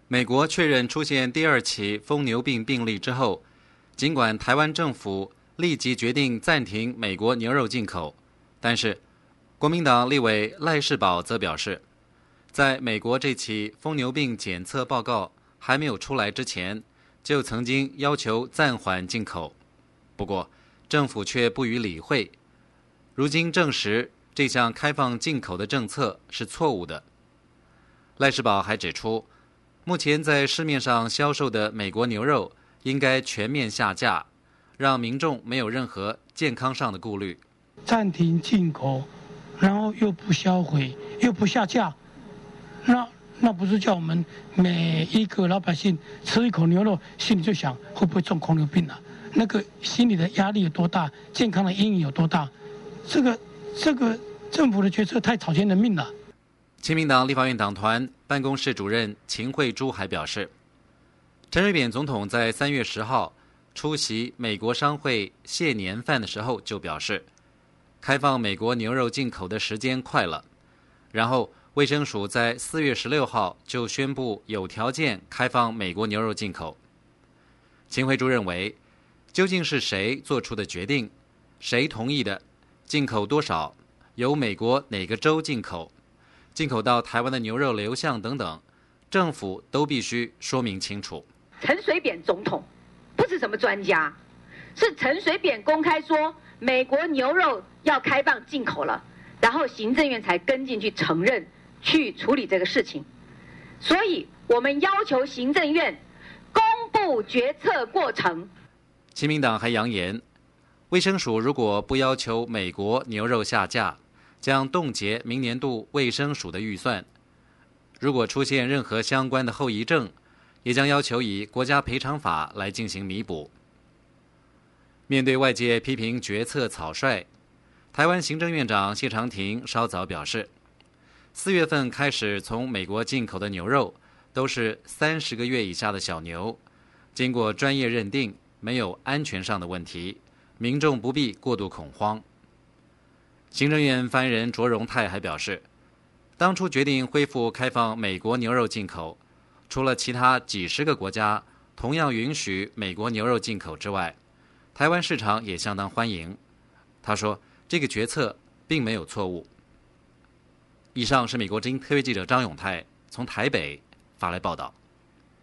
美国确认出现第二起疯牛病病例之后，尽管台湾政府立即决定暂停美国牛肉进口，但是国民党立委赖士葆则表示，在美国这起疯牛病检测报告还没有出来之前，就曾经要求暂缓进口。不过政府却不予理会，如今证实这项开放进口的政策是错误的。赖士葆还指出，目前在市面上销售的美国牛肉应该全面下架，让民众没有任何健康上的顾虑。 暂停进口，然后又不销毁，又不下架，那不是叫我们每一个老百姓吃一口牛肉，心里就想会不会中狂牛病啊？那个心理的压力有多大，健康的阴影有多大？这个政府的决策太草菅人命了。 亲民党立法院党团办公室主任秦慧珠还表示，陈水扁总统在3月10号出席美国商会谢年饭的时候就表示，开放美国牛肉进口的时间快了，然后卫生署在4月16号就宣布有条件开放美国牛肉进口。秦慧珠认为，究竟是谁做出的决定，谁同意的，进口多少，由美国哪个州进口，进口到台湾的牛肉流向等等，政府都必须说明清楚。 陈水扁总统不是什么专家，是陈水扁公开说美国牛肉要开放进口了，然后行政院才跟进去承认去处理这个事情。所以我们要求行政院公布决策过程。 亲民党还扬言，卫生署如果不要求美国牛肉下架，将冻结明年度卫生署的预算。如果出现任何相关的后遗症，也将要求以国家赔偿法来进行弥补。面对外界批评决策草率，台湾行政院长谢长廷稍早表示，4月份开始从美国进口的牛肉都是30个月以下的小牛，经过专业认定，没有安全上的问题，民众不必过度恐慌。行政院发言人卓荣泰还表示，当初决定恢复开放美国牛肉进口，除了其他几十个国家同样允许美国牛肉进口之外，台湾市场也相当欢迎。他说，这个决策并没有错误。以上是美国之音特约记者张永泰从台北发来报道。